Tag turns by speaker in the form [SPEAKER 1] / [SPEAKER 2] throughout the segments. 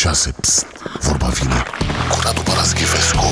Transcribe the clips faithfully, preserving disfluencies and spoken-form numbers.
[SPEAKER 1] șase. Psst, vorba vine cu Radu Paraschivescu.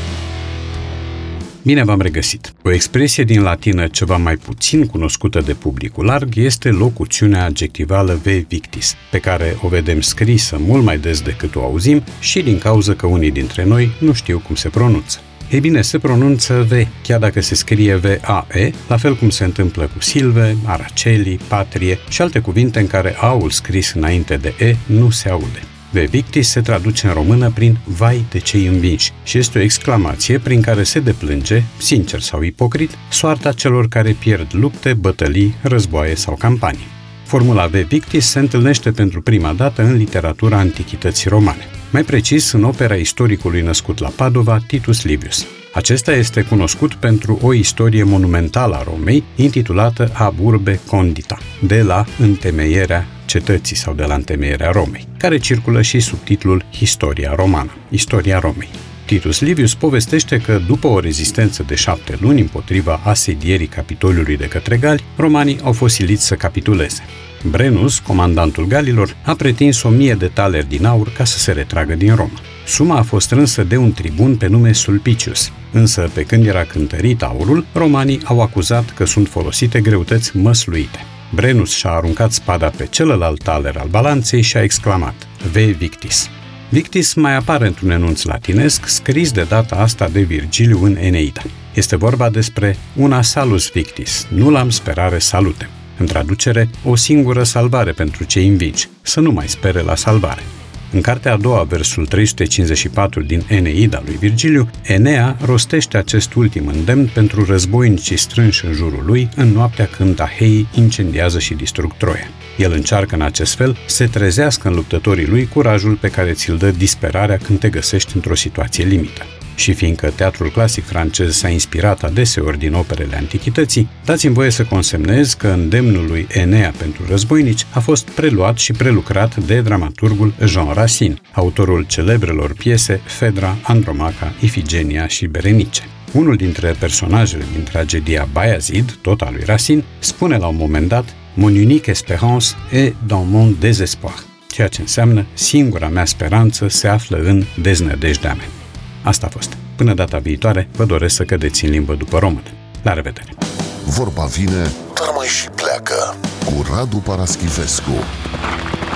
[SPEAKER 2] Bine v-am regăsit! O expresie din latină ceva mai puțin cunoscută de publicul larg este locuțiunea adjectivală ve victis, pe care o vedem scrisă mult mai des decât o auzim și din cauza că unii dintre noi nu știu cum se pronunță. Ei bine, se pronunță ve, chiar dacă se scrie ve a e, la fel cum se întâmplă cu silve, araceli, patrie și alte cuvinte în care a-ul scris înainte de e nu se aude. Ve victis se traduce în română prin vai de cei învinși și este o exclamație prin care se deplânge, sincer sau ipocrit, soarta celor care pierd lupte, bătălii, războaie sau campanii. Formula ve victis se întâlnește pentru prima dată în literatura antichității romane, mai precis în opera istoricului născut la Padova, Titus Livius. Acesta este cunoscut pentru o istorie monumentală a Romei, intitulată Ab urbe condita, de la întemeierea cetății sau de la întemeierea Romei, care circulă și sub titlul Historia romană, Istoria Romei. Titus Livius povestește că, după o rezistență de șapte luni împotriva asedierii Capitoliului de către gali, romanii au fost siliți să capituleze. Brennus, comandantul galilor, a pretins o mie de taleri din aur ca să se retragă din Roma. Suma a fost strânsă de un tribun pe nume Sulpicius, însă pe când era cântărit aurul, romanii au acuzat că sunt folosite greutăți măsluite. Brennus și-a aruncat spada pe celălalt taler al balanței și a exclamat ve victis. Victis mai apare într-un enunț latinesc scris de data asta de Virgiliu în Eneida. Este vorba despre una salus victis, nulam sperare salutem. În traducere, o singură salvare pentru cei învinși, să nu mai spere la salvare. În cartea a doua, versul trei sute cincizeci și patru din Eneida lui Virgiliu, Enea rostește acest ultim îndemn pentru războinicii strânși în jurul lui în noaptea când aheii incendiază și distrug Troia. El încearcă în acest fel să trezească în luptătorii lui curajul pe care ți-l dă disperarea când te găsești într-o situație limită. Și fiindcă teatrul clasic francez s-a inspirat adeseori din operele antichității, dați-mi voie să consemnez că îndemnul lui Enea pentru războinici a fost preluat și prelucrat de dramaturgul Jean Racine, autorul celebrelor piese Fedra, Andromaca, Ifigenia și Berenice. Unul dintre personajele din tragedia Bayazid, tot a lui Racine, spune la un moment dat Mon unique espérance est dans mon désespoir, ceea ce înseamnă singura mea speranță se află în deznădejdea mea. Asta a fost. Până data viitoare, vă doresc să cădeți în limbă după română. La revedere!
[SPEAKER 1] Vorba vine, dar mai și pleacă cu Radu Paraschivescu.